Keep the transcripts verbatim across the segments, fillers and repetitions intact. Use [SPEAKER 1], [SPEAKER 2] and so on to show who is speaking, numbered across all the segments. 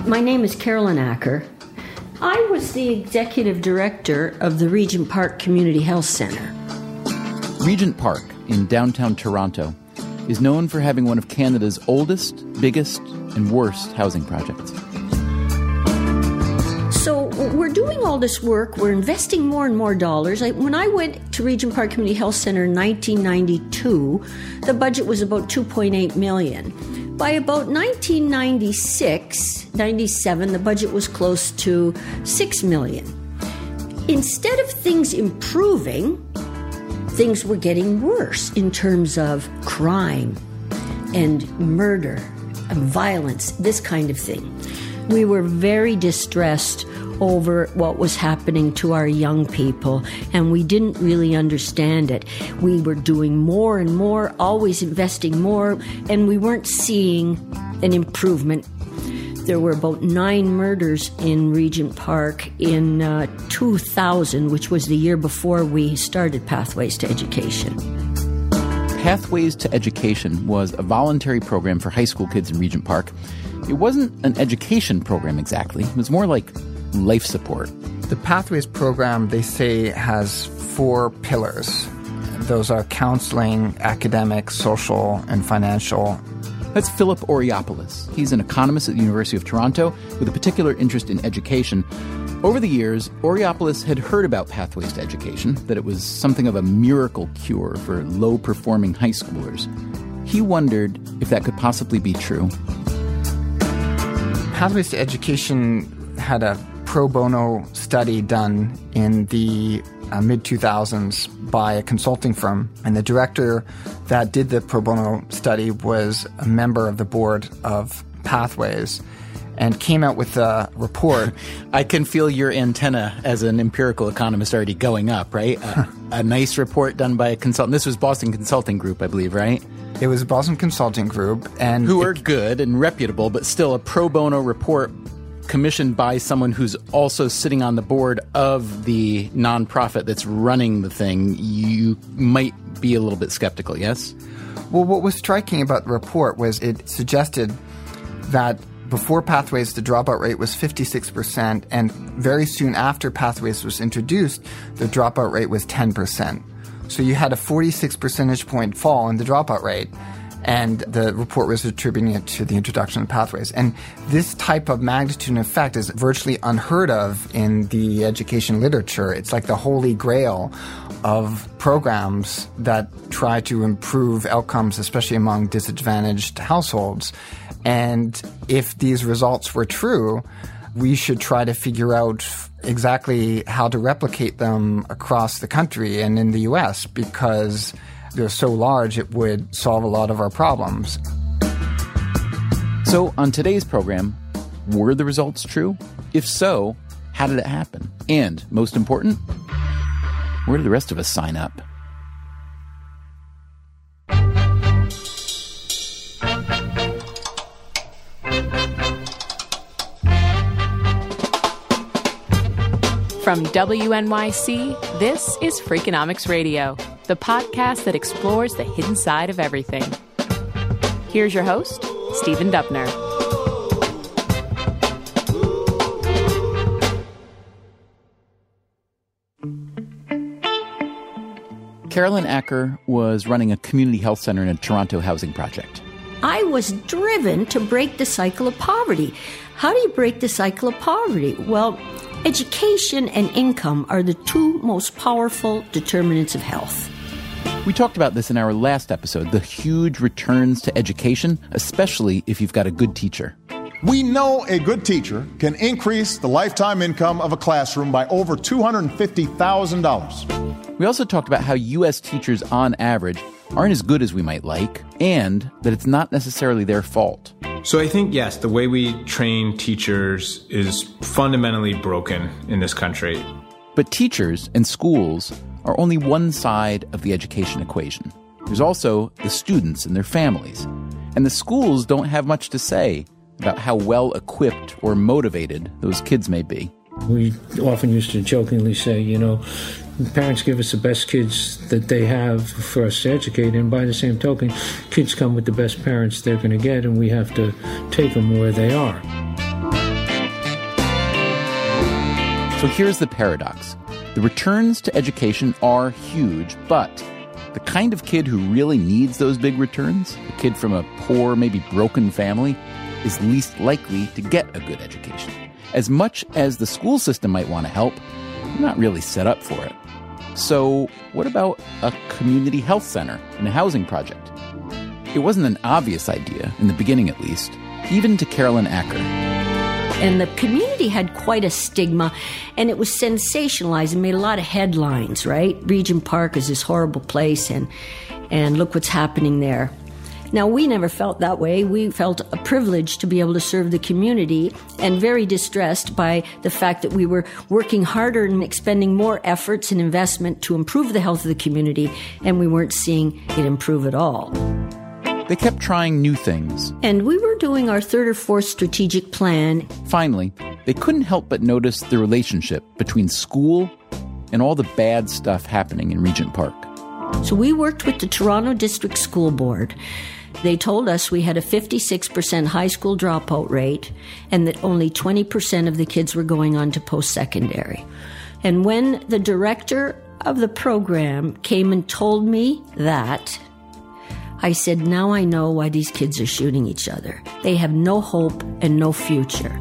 [SPEAKER 1] My name is Carolyn Acker. I was the executive director of the Regent Park Community Health Centre.
[SPEAKER 2] Regent Park in downtown Toronto is known for having one of Canada's oldest, biggest, and worst housing projects.
[SPEAKER 1] So we're doing all this work. We're investing more and more dollars. I, when I went to Regent Park Community Health Centre in nineteen ninety-two, the budget was about two point eight million dollars. By about nineteen ninety-six, ninety-seven, the budget was close to six million dollars. Instead of things improving, things were getting worse in terms of crime and murder and violence, this kind of thing. We were very distressed over what was happening to our young people, and we didn't really understand it. We were doing more and more, always investing more, and we weren't seeing an improvement. There were about nine murders in Regent Park in uh, two thousand, which was the year before we started Pathways to Education.
[SPEAKER 2] Pathways to Education was a voluntary program for high school kids in Regent Park. It wasn't an education program exactly. It was more like life support.
[SPEAKER 3] The Pathways program, they say, has four pillars. Those are counseling, academic, social, and financial.
[SPEAKER 2] That's Philip Oreopoulos. He's an economist at the University of Toronto with a particular interest in education. Over the years, Oreopoulos had heard about Pathways to Education, that it was something of a miracle cure for low-performing high schoolers. He wondered if that could possibly be true.
[SPEAKER 3] Pathways to Education had a pro bono study done in the uh, mid two thousands by a consulting firm. And the director that did the pro bono study was a member of the board of Pathways and came out with a report.
[SPEAKER 2] I can feel your antenna as an empirical economist already going up, right? A, a nice report done by a consultant. This was Boston Consulting Group, I believe, right?
[SPEAKER 3] It was Boston Consulting Group. and
[SPEAKER 2] Who
[SPEAKER 3] it,
[SPEAKER 2] are good and reputable, but still a pro bono report commissioned by someone who's also sitting on the board of the nonprofit that's running the thing. You might be a little bit skeptical, yes?
[SPEAKER 3] Well, what was striking about the report was it suggested that before Pathways, the dropout rate was fifty-six percent, and very soon after Pathways was introduced, the dropout rate was ten percent. So you had a forty-six percentage point fall in the dropout rate, and the report was attributing it to the introduction of Pathways. And this type of magnitude and effect is virtually unheard of in the education literature. It's like the holy grail of programs that try to improve outcomes, especially among disadvantaged households. And if these results were true, we should try to figure out exactly how to replicate them across the country and in the U S, because they're so large it would solve a lot of our problems.
[SPEAKER 2] So on today's program, were the results true? If so, how did it happen? And most important, where do the rest of us sign up?
[SPEAKER 4] From W N Y C, this is Freakonomics Radio, the podcast that explores the hidden side of everything. Here's your host, Stephen Dubner.
[SPEAKER 2] Carolyn Acker was running a community health center in a Toronto housing project.
[SPEAKER 1] I was driven to break the cycle of poverty. How do you break the cycle of poverty? Well, education and income are the two most powerful determinants of health.
[SPEAKER 2] We talked about this in our last episode, the huge returns to education, especially if you've got a good teacher.
[SPEAKER 5] We know a good teacher can increase the lifetime income of a classroom by over two hundred fifty thousand dollars.
[SPEAKER 2] We also talked about how U S teachers, on average, aren't as good as we might like, and that it's not necessarily their fault.
[SPEAKER 6] So I think, yes, the way we train teachers is fundamentally broken in this country.
[SPEAKER 2] But teachers and schools are only one side of the education equation. There's also the students and their families. And the schools don't have much to say about how well equipped or motivated those kids may be.
[SPEAKER 7] We often used to jokingly say, you know, parents give us the best kids that they have for us to educate, and by the same token, kids come with the best parents they're going to get, and we have to take them where they are.
[SPEAKER 2] So here's the paradox. The returns to education are huge, but the kind of kid who really needs those big returns, a kid from a poor, maybe broken family, is least likely to get a good education. As much as the school system might want to help, they're not really set up for it. So what about a community health center and a housing project? It wasn't an obvious idea, in the beginning at least, even to Carolyn Acker.
[SPEAKER 1] And the community had quite a stigma, and it was sensationalized and made a lot of headlines, right? Regent Park is this horrible place, and and look what's happening there. Now, we never felt that way. We felt a privilege to be able to serve the community, and very distressed by the fact that we were working harder and expending more efforts and investment to improve the health of the community, and we weren't seeing it improve at all.
[SPEAKER 2] They kept trying new things.
[SPEAKER 1] And we were doing our third or fourth strategic plan.
[SPEAKER 2] Finally, they couldn't help but notice the relationship between school and all the bad stuff happening in Regent Park.
[SPEAKER 1] So we worked with the Toronto District School Board. They told us we had a fifty-six percent high school dropout rate and that only twenty percent of the kids were going on to post-secondary. And when the director of the program came and told me that, I said, now I know why these kids are shooting each other. They have no hope and no future.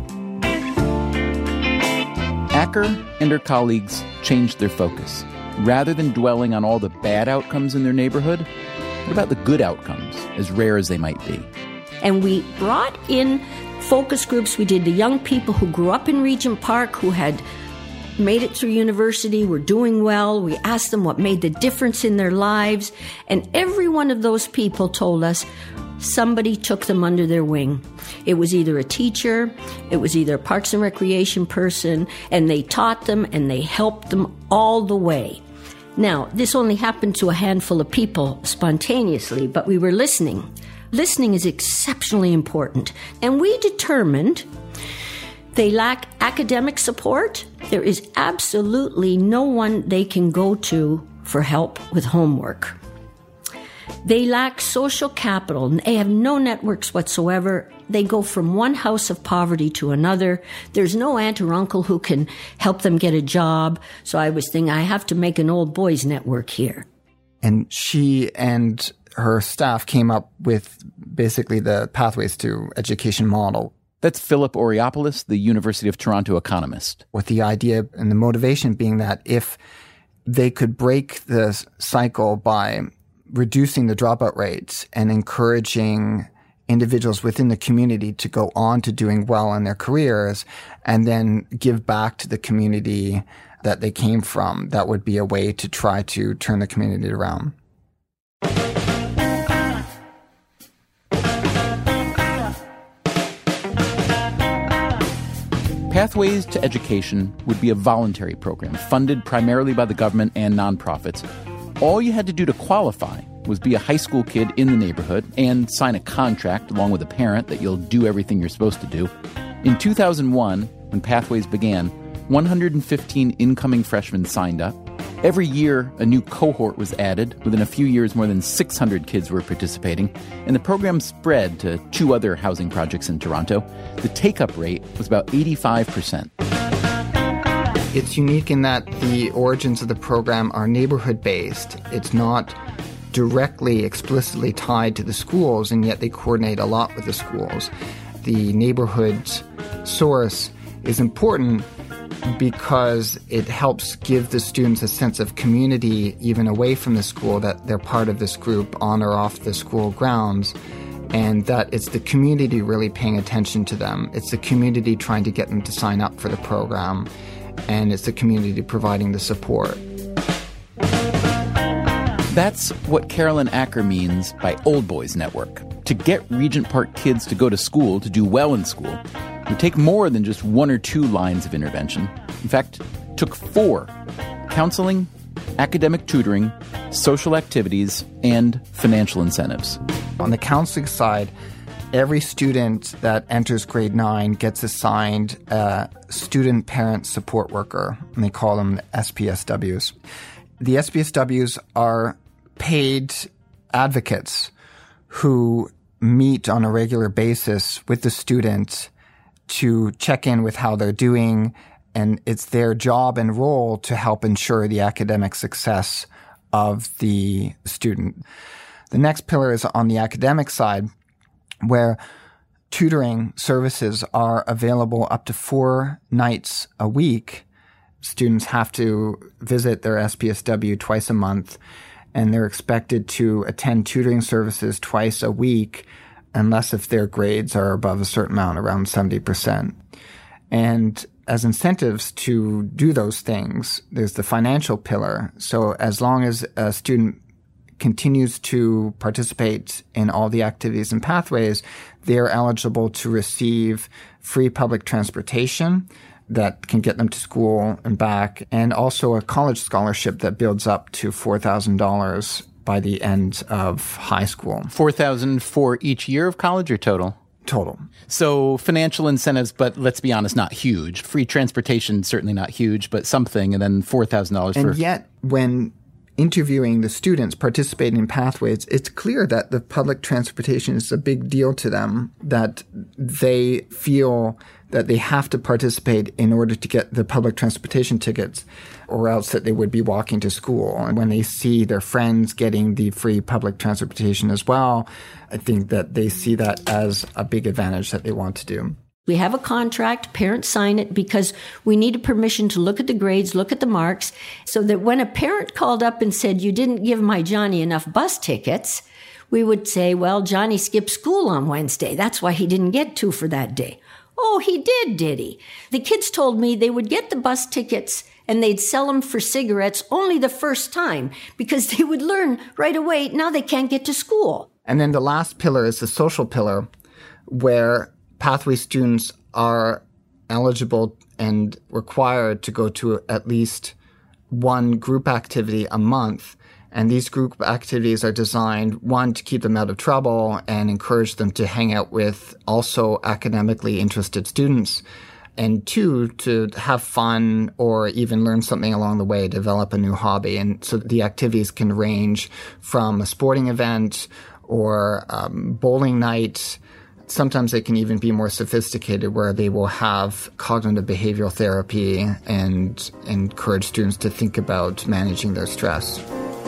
[SPEAKER 2] Acker and her colleagues changed their focus. Rather than dwelling on all the bad outcomes in their neighborhood, what about the good outcomes, as rare as they might be?
[SPEAKER 1] And we brought in focus groups. We did the young people who grew up in Regent Park, who had made it through university, were doing well. We asked them what made the difference in their lives. And every one of those people told us somebody took them under their wing. It was either a teacher, it was either a Parks and Recreation person, and they taught them and they helped them all the way. Now, this only happened to a handful of people spontaneously, but we were listening. Listening is exceptionally important. And we determined they lack academic support. There is absolutely no one they can go to for help with homework. They lack social capital. They have no networks whatsoever. They go from one house of poverty to another. There's no aunt or uncle who can help them get a job. So I was thinking, I have to make an old boys network here.
[SPEAKER 3] And she and her staff came up with basically the Pathways to Education model.
[SPEAKER 2] That's Philip Oreopoulos, the University of Toronto economist.
[SPEAKER 3] With the idea and the motivation being that if they could break the cycle by reducing the dropout rates and encouraging individuals within the community to go on to doing well in their careers and then give back to the community that they came from, that would be a way to try to turn the community around.
[SPEAKER 2] Pathways to Education would be a voluntary program funded primarily by the government and nonprofits. All you had to do to qualify was be a high school kid in the neighborhood and sign a contract along with a parent that you'll do everything you're supposed to do. In two thousand one, when Pathways began, one hundred fifteen incoming freshmen signed up. Every year, a new cohort was added. Within a few years, more than six hundred kids were participating, and the program spread to two other housing projects in Toronto. The take-up rate was about eighty-five percent.
[SPEAKER 3] It's unique in that the origins of the program are neighborhood-based. It's not directly, explicitly tied to the schools, and yet they coordinate a lot with the schools. The neighborhood source is important because it helps give the students a sense of community even away from the school, that they're part of this group on or off the school grounds, and that it's the community really paying attention to them. It's the community trying to get them to sign up for the program, and it's the community providing the support.
[SPEAKER 2] That's what Carolyn Acker means by Old Boys Network. To get Regent Park kids to go to school, to do well in school, would take more than just one or two lines of intervention. In fact, it took four: counseling, academic tutoring, social activities, and financial incentives.
[SPEAKER 3] On the counseling side, every student that enters grade nine gets assigned a student parent support worker, and they call them S P S Ws. The S P S Ws are paid advocates who meet on a regular basis with the students to check in with how they're doing and it's their job and role to help ensure the academic success of the student. The next pillar is on the academic side, where tutoring services are available up to four nights a week. Students have to visit their S P S W twice a month, and they're expected to attend tutoring services twice a week, unless if their grades are above a certain amount, around seventy percent. And as incentives to do those things, there's the financial pillar. So as long as a student continues to participate in all the activities and pathways, they're eligible to receive free public transportation that can get them to school and back, and also a college scholarship that builds up to four thousand dollars by the end of high school.
[SPEAKER 2] four thousand dollars for each year of college or total?
[SPEAKER 3] Total.
[SPEAKER 2] So financial incentives, but let's be honest, not huge. Free transportation, certainly not huge, but something, and then four thousand dollars for...
[SPEAKER 3] And yet, when interviewing the students participating in pathways, it's clear that the public transportation is a big deal to them, that they feel that they have to participate in order to get the public transportation tickets, or else that they would be walking to school. And when they see their friends getting the free public transportation as well, I think that they see that as a big advantage that they want to do.
[SPEAKER 1] We have a contract, parents sign it because we need a permission to look at the grades, look at the marks, so that when a parent called up and said, you didn't give my Johnny enough bus tickets, we would say, well, Johnny skipped school on Wednesday. That's why he didn't get two for that day. Oh, he did, did he? The kids told me they would get the bus tickets and they'd sell them for cigarettes only the first time because they would learn right away, now they can't get to school.
[SPEAKER 3] And then the last pillar is the social pillar, where pathway students are eligible and required to go to at least one group activity a month. And these group activities are designed, one, to keep them out of trouble and encourage them to hang out with also academically interested students, and two, to have fun or even learn something along the way, develop a new hobby. And so the activities can range from a sporting event or um, bowling night. Sometimes they can even be more sophisticated, where they will have cognitive behavioral therapy and encourage students to think about managing their stress.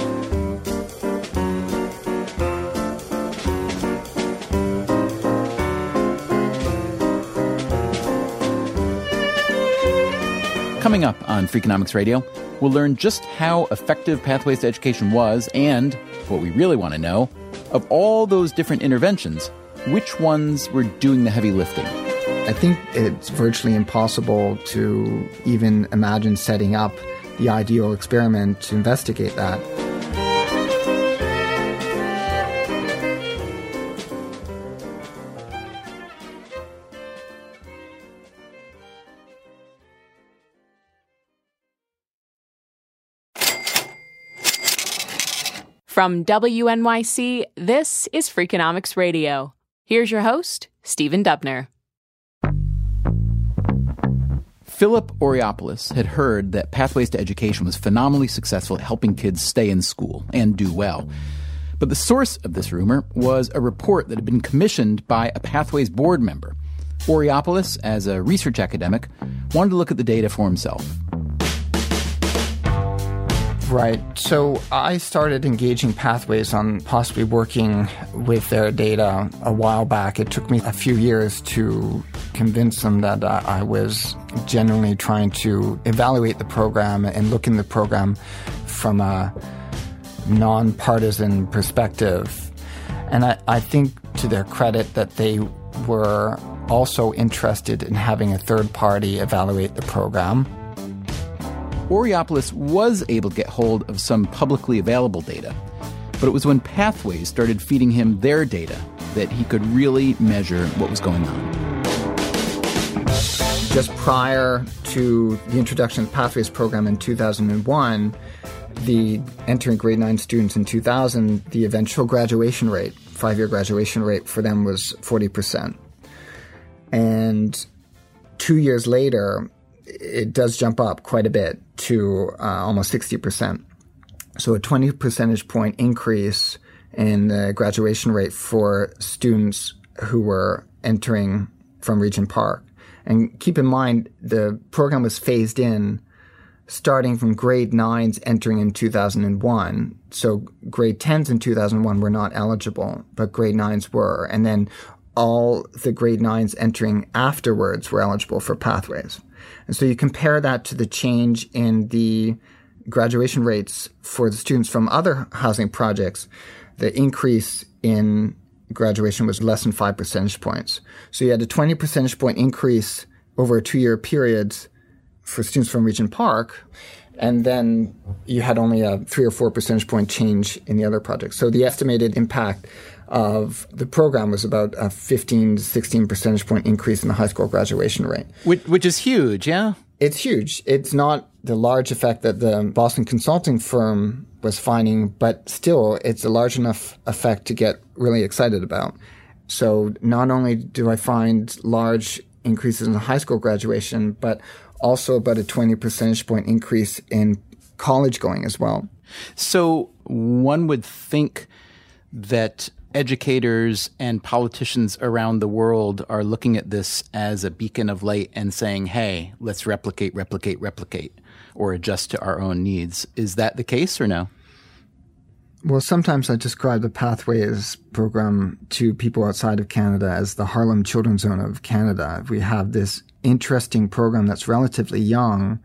[SPEAKER 2] Coming up on Freakonomics Radio, we'll learn just how effective Pathways to Education was, and what we really want to know, of all those different interventions, which ones were doing the heavy lifting?
[SPEAKER 3] I think it's virtually impossible to even imagine setting up the ideal experiment to investigate that.
[SPEAKER 4] From W N Y C, this is Freakonomics Radio. Here's your host, Stephen Dubner.
[SPEAKER 2] Philip Oreopoulos had heard that Pathways to Education was phenomenally successful at helping kids stay in school and do well. But the source of this rumor was a report that had been commissioned by a Pathways board member. Oreopoulos, as a research academic, wanted to look at the data for himself.
[SPEAKER 3] Right. So I started engaging Pathways on possibly working with their data a while back. It took me a few years to convince them that uh, I was genuinely trying to evaluate the program and look in the program from a nonpartisan perspective. And I, I think to their credit that they were also interested in having a third party evaluate the program.
[SPEAKER 2] Oreopoulos was able to get hold of some publicly available data, but it was when Pathways started feeding him their data that he could really measure what was going on.
[SPEAKER 3] Just prior to the introduction of the Pathways program in two thousand one, the entering grade nine students in two thousand, the eventual graduation rate, five-year graduation rate for them was forty percent. And two years later, it does jump up quite a bit to uh, almost sixty percent. So a twenty percentage point increase in the graduation rate for students who were entering from Regent Park. And keep in mind, the program was phased in starting from grade nines entering in two thousand one. So grade tens in two thousand one were not eligible, but grade nines were. And then all the grade nines entering afterwards were eligible for Pathways. And so you compare that to the change in the graduation rates for the students from other housing projects. The increase in graduation was less than five percentage points. So you had a twenty percentage point increase over a two-year period for students from Regent Park, and then you had only a three or four percentage point change in the other projects. So the estimated impact of the program was about a fifteen to sixteen percentage point increase in the high school graduation rate.
[SPEAKER 2] Which, which is huge, yeah?
[SPEAKER 3] It's huge. It's not the large effect that the Boston consulting firm was finding, but still it's a large enough effect to get really excited about. So not only do I find large increases in high school graduation, but also about a twenty percentage point increase in college going as well.
[SPEAKER 2] So one would think that educators and politicians around the world are looking at this as a beacon of light and saying, hey, let's replicate, replicate, replicate, or adjust to our own needs. Is that the case or no?
[SPEAKER 3] Well, sometimes I describe the Pathways program to people outside of Canada as the Harlem Children's Zone of Canada. We have this interesting program that's relatively young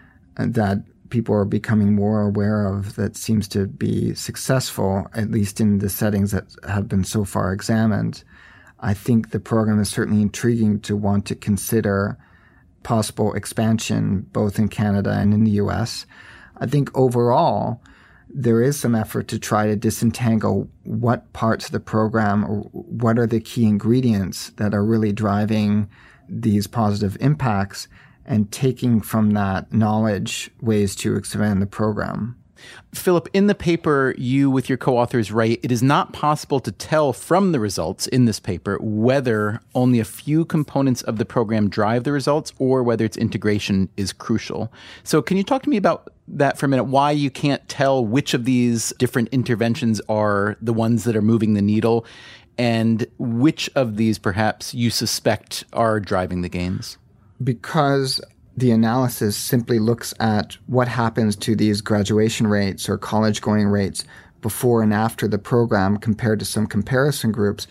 [SPEAKER 3] that people are becoming more aware of, that seems to be successful, at least in the settings that have been so far examined. I think the program is certainly intriguing to want to consider possible expansion both in Canada and in the U S. I think overall, there is some effort to try to disentangle what parts of the program or what are the key ingredients that are really driving these positive impacts, and taking from that knowledge ways to expand the program.
[SPEAKER 2] Philip, in the paper, you with your co-authors write, it is not possible to tell from the results in this paper whether only a few components of the program drive the results or whether its integration is crucial. So can you talk to me about that for a minute, why you can't tell which of these different interventions are the ones that are moving the needle, and which of these perhaps you suspect are driving the gains?
[SPEAKER 3] Because the analysis simply looks at what happens to these graduation rates or college-going rates before and after the program compared to some comparison groups,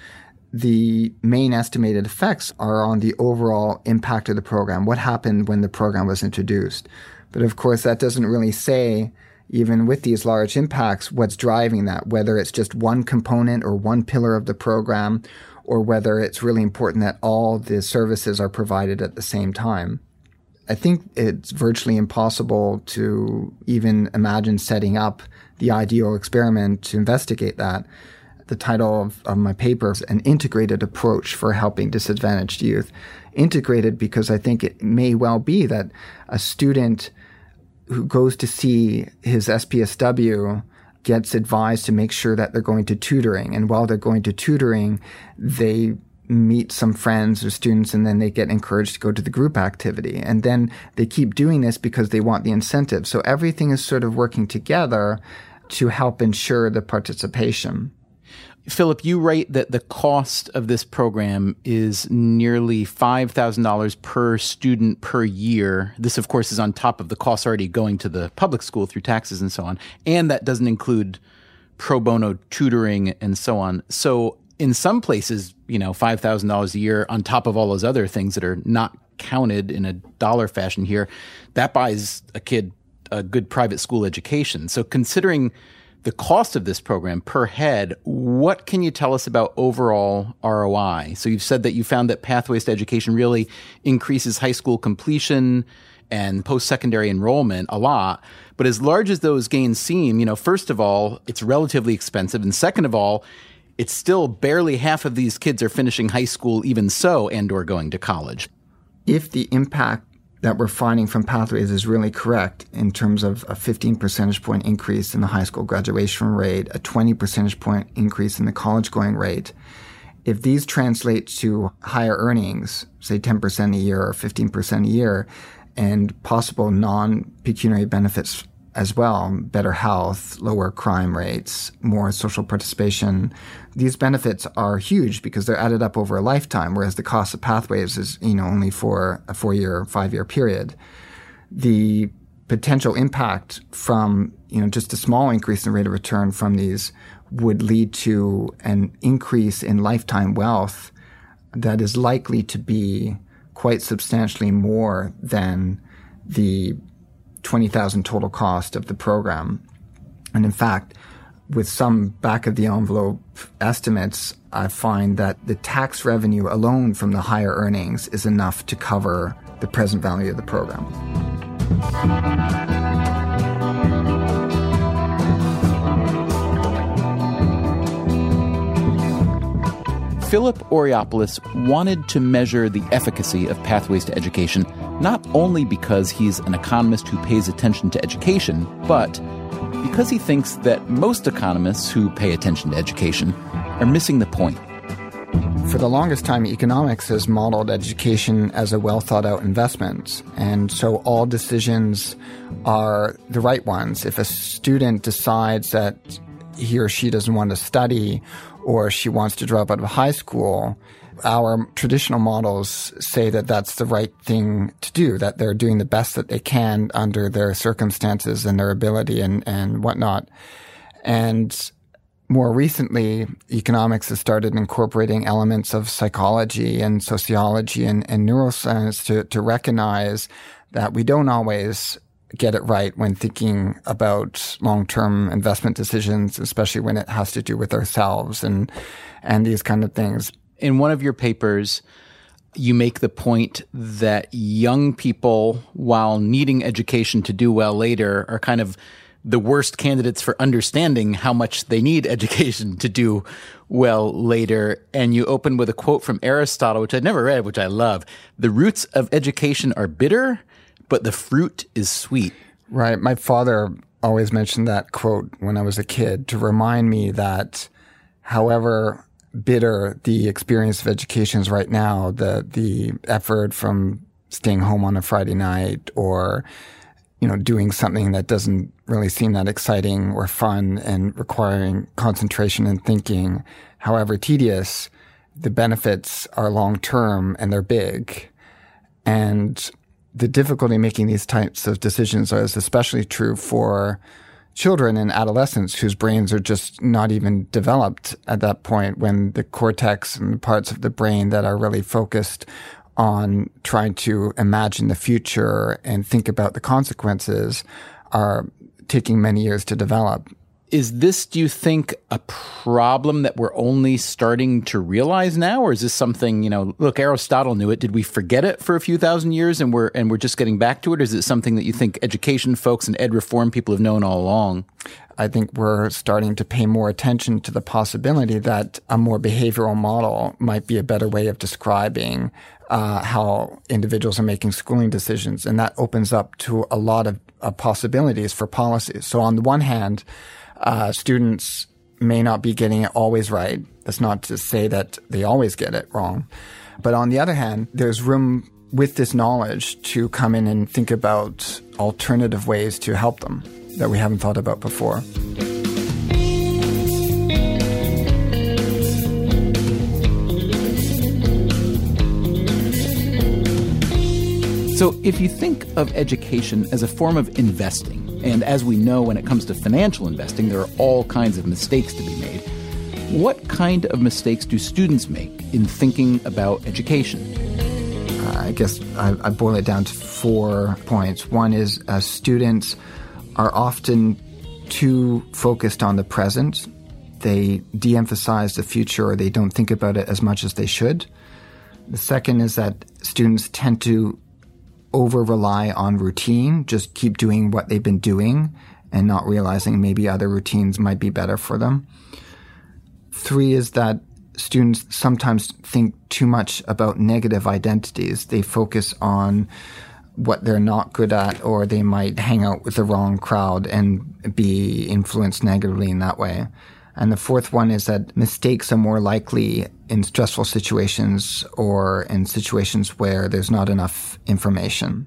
[SPEAKER 3] the main estimated effects are on the overall impact of the program, what happened when the program was introduced. But of course, that doesn't really say, even with these large impacts, what's driving that, whether it's just one component or one pillar of the program, or whether it's really important that all the services are provided at the same time. I think it's virtually impossible to even imagine setting up the ideal experiment to investigate that. The title of, of my paper is An Integrated Approach for Helping Disadvantaged Youth. Integrated because I think it may well be that a student who goes to see his S P S W gets advised to make sure that they're going to tutoring. And while they're going to tutoring, they meet some friends or students, and then they get encouraged to go to the group activity. And then they keep doing this because they want the incentive. So everything is sort of working together to help ensure the participation.
[SPEAKER 2] Philip, you write that the cost of this program is nearly five thousand dollars per student per year. This, of course, is on top of the costs already going to the public school through taxes and so on. And that doesn't include pro bono tutoring and so on. So in some places, you know, five thousand dollars a year on top of all those other things that are not counted in a dollar fashion here, that buys a kid a good private school education. So considering the cost of this program per head, what can you tell us about overall R O I? So you've said that you found that Pathways to Education really increases high school completion and post-secondary enrollment a lot. But as large as those gains seem, you know, first of all, it's relatively expensive. And second of all, it's still barely half of these kids are finishing high school even so, and or going to college.
[SPEAKER 3] If the impact that we're finding from Pathways is really correct in terms of a fifteen percentage point increase in the high school graduation rate, a twenty percentage point increase in the college-going rate, if these translate to higher earnings, say ten percent a year or fifteen percent a year, and possible non-pecuniary benefits as well, better health, lower crime rates, more social participation. These benefits are huge because they're added up over a lifetime, whereas the cost of Pathways is, you know, only for a four-year, five-year period. The potential impact from, you know, just a small increase in rate of return from these would lead to an increase in lifetime wealth that is likely to be quite substantially more than the twenty thousand total cost of the program. And in fact, with some back-of-the-envelope estimates, I find that the tax revenue alone from the higher earnings is enough to cover the present value of the program.
[SPEAKER 2] Philip Oreopoulos wanted to measure the efficacy of Pathways to Education, not only because he's an economist who pays attention to education, but because he thinks that most economists who pay attention to education are missing the point.
[SPEAKER 3] For the longest time, economics has modeled education as a well-thought-out investment, and so all decisions are the right ones. If a student decides that he or she doesn't want to study or she wants to drop out of high school, our traditional models say that that's the right thing to do, that they're doing the best that they can under their circumstances and their ability and, and whatnot. And more recently, economics has started incorporating elements of psychology and sociology and, and neuroscience to, to recognize that we don't always get it right when thinking about long-term investment decisions, especially when it has to do with ourselves and and these kind of things.
[SPEAKER 2] In one of your papers, you make the point that young people, while needing education to do well later, are kind of the worst candidates for understanding how much they need education to do well later. And you open with a quote from Aristotle, which I'd never read, which I love. "The roots of education are bitter, but the fruit is sweet."
[SPEAKER 3] Right. My father always mentioned that quote when I was a kid to remind me that however bitter the experience of education is right now, the the effort from staying home on a Friday night or, you know, doing something that doesn't really seem that exciting or fun and requiring concentration and thinking, however tedious, the benefits are long-term and they're big. And the difficulty in making these types of decisions is especially true for children and adolescents whose brains are just not even developed at that point, when the cortex and the parts of the brain that are really focused on trying to imagine the future and think about the consequences are taking many years to develop.
[SPEAKER 2] Is this, do you think, a problem that we're only starting to realize now? Or is this something, you know, look, Aristotle knew it. Did we forget it for a few thousand years and we're and we're just getting back to it? Or is it something that you think education folks and ed reform people have known all along?
[SPEAKER 3] I think we're starting to pay more attention to the possibility that a more behavioral model might be a better way of describing uh, how individuals are making schooling decisions. And that opens up to a lot of uh, possibilities for policies. So on the one hand, Uh, students may not be getting it always right. That's not to say that they always get it wrong. But on the other hand, there's room with this knowledge to come in and think about alternative ways to help them that we haven't thought about before.
[SPEAKER 2] So if you think of education as a form of investing, and as we know when it comes to financial investing, there are all kinds of mistakes to be made, what kind of mistakes do students make in thinking about education?
[SPEAKER 3] Uh, I guess I, I boil it down to four points. One is uh, students are often too focused on the present. They de-emphasize the future, or they don't think about it as much as they should. The second is that students tend to over-rely on routine, just keep doing what they've been doing and not realizing maybe other routines might be better for them. Three is that students sometimes think too much about negative identities. They focus on what they're not good at, or they might hang out with the wrong crowd and be influenced negatively in that way. And the fourth one is that mistakes are more likely in stressful situations or in situations where there's not enough information.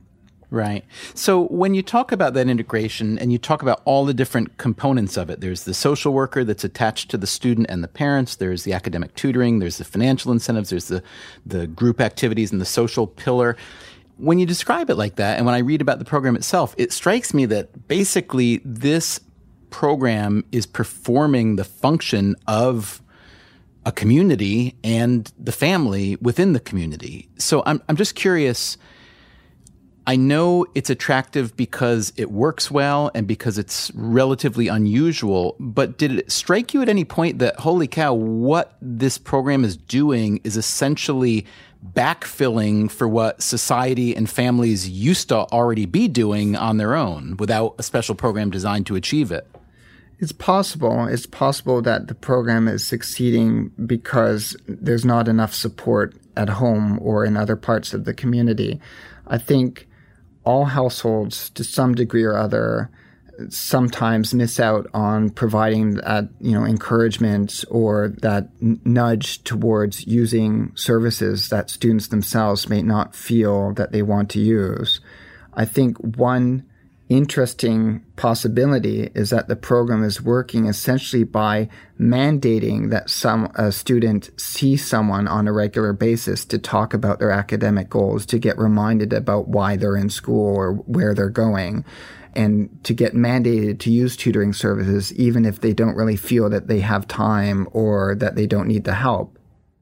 [SPEAKER 2] Right. So when you talk about that integration and you talk about all the different components of it, there's the social worker that's attached to the student and the parents, there's the academic tutoring, there's the financial incentives, there's the, the group activities and the social pillar. When you describe it like that, and when I read about the program itself, it strikes me that basically this program is performing the function of a community and the family within the community. So I'm I'm just curious. I know it's attractive because it works well and because it's relatively unusual, but did it strike you at any point that, holy cow, what this program is doing is essentially backfilling for what society and families used to already be doing on their own without a special program designed to achieve it?
[SPEAKER 3] It's possible. It's possible that the program is succeeding because there's not enough support at home or in other parts of the community. I think all households, to some degree or other, sometimes miss out on providing that, you know, encouragement or that n- nudge towards using services that students themselves may not feel that they want to use. I think one interesting possibility is that the program is working essentially by mandating that some a student see someone on a regular basis to talk about their academic goals, to get reminded about why they're in school or where they're going, and to get mandated to use tutoring services even if they don't really feel that they have time or that they don't need the help.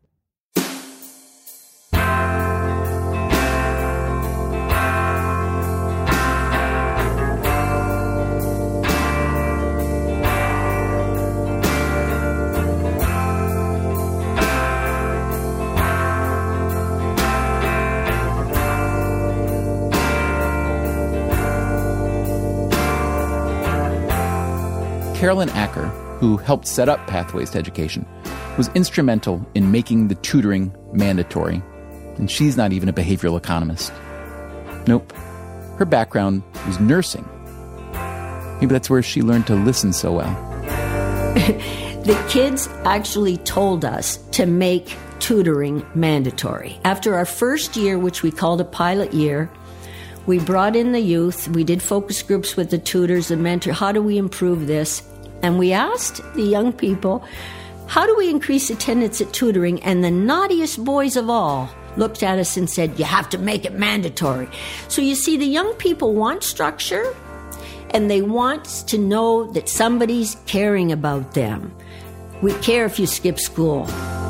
[SPEAKER 2] Carolyn Acker, who helped set up Pathways to Education, was instrumental in making the tutoring mandatory. And she's not even a behavioral economist. Nope. Her background was nursing. Maybe that's where she learned to listen so well.
[SPEAKER 1] The kids actually told us to make tutoring mandatory. After our first year, which we called a pilot year, we brought in the youth. We did focus groups with the tutors, the mentor. How do we improve this? And we asked the young people, how do we increase attendance at tutoring? And the naughtiest boys of all looked at us and said, you have to make it mandatory. So you see, the young people want structure, and they want to know that somebody's caring about them. We care if you skip school.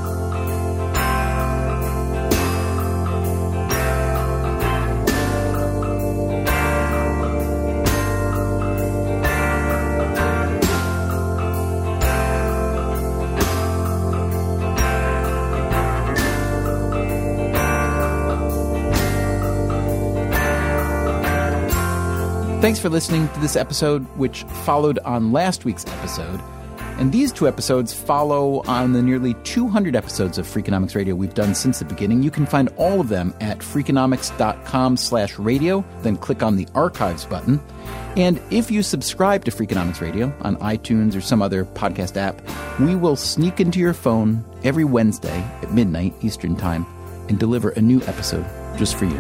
[SPEAKER 2] Thanks for listening to this episode, which followed on last week's episode. And these two episodes follow on the nearly two hundred episodes of Freakonomics Radio we've done since the beginning. You can find all of them at freakonomics.com slash radio, then click on the archives button. And if you subscribe to Freakonomics Radio on iTunes or some other podcast app, we will sneak into your phone every Wednesday at midnight Eastern Time and deliver a new episode just for you.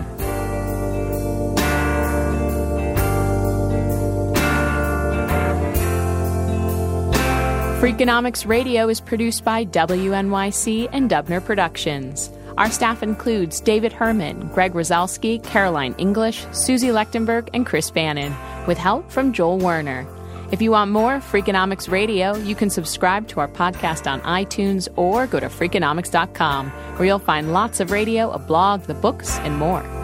[SPEAKER 4] Freakonomics Radio is produced by W N Y C and Dubner Productions. Our staff includes David Herman, Greg Rosalski, Caroline English, Susie Lechtenberg, and Chris Bannon, with help from Joel Werner. If you want more Freakonomics Radio, you can subscribe to our podcast on iTunes or go to freakonomics dot com, where you'll find lots of radio, a blog, the books, and more.